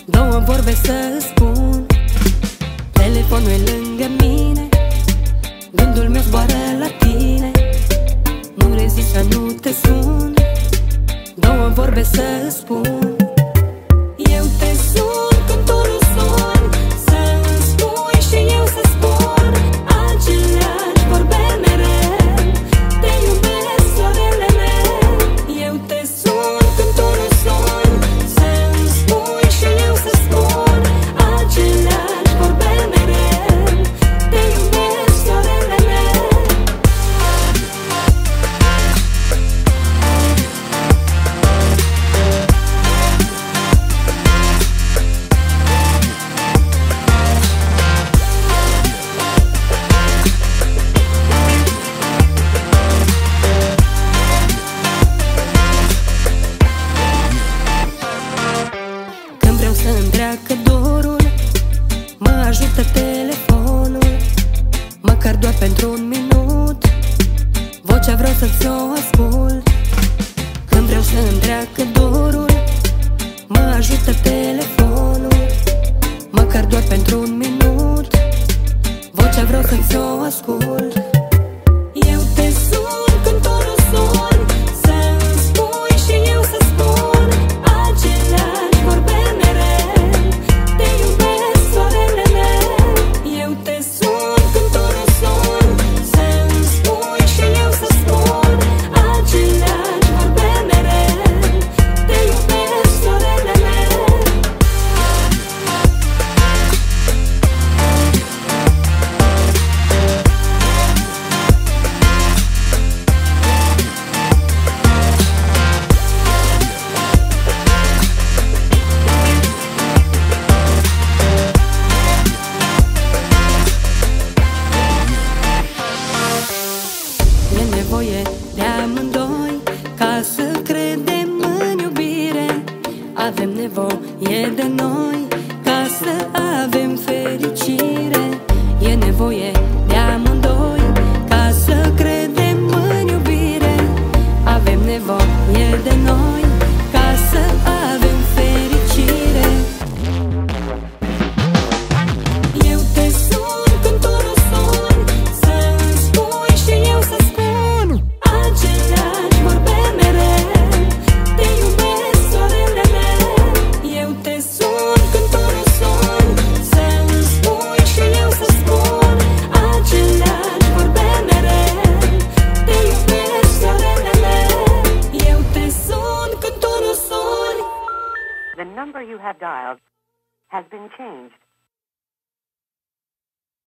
Două vorbe să spun, telefonul e lângă mine, gândul meu zboară la tine, nu rezist să nu te sun. Două vorbe să spun, eu te sun când tu nu suni, să-mi spui și eu să spun aceleași vorbe mereu. Te iubesc, soarele meu. Eu te sun când tu nu suni, să-mi spui și eu să spun aceleași vorbe mereu. Te iubesc, soarele meu. Când vreau să-mi treacă dorul, mă ajută telefonul, măcar doar pentru un minut, vocea vreau să ți-o ascult. Când vreau să-mi treacă dorul, mă ajută telefonul, măcar doar pentru un minut, vocea vreau să ți-o ascult. Eu te sun când tu nu suni, să-mi spui și eu să spun aceleași vorbe mereu. Te iubesc, soarele meu. Eu te sun când tu nu suni, să-mi spui și eu să spun aceleași vorbe mereu. Te iubesc, soarele meu. E nevoie de amândoi ca să credem în iubire. Avem nevoie de noi ca să avem fericire. E nevoie de amândoi ca să credem în iubire. Avem nevoie de noi ca să avem fericire. Eu te sun când tu nu suni, să-mi spui și eu să spun aceleași vorbe mereu. Te iubesc, soarele meu. Eu te sun când tu nu suni, să-mi spui și eu să spun aceleași vorbe mereu. Te iubesc, soarele meu. Eu te sun când tu nu suni. The number you have dialed has been changed.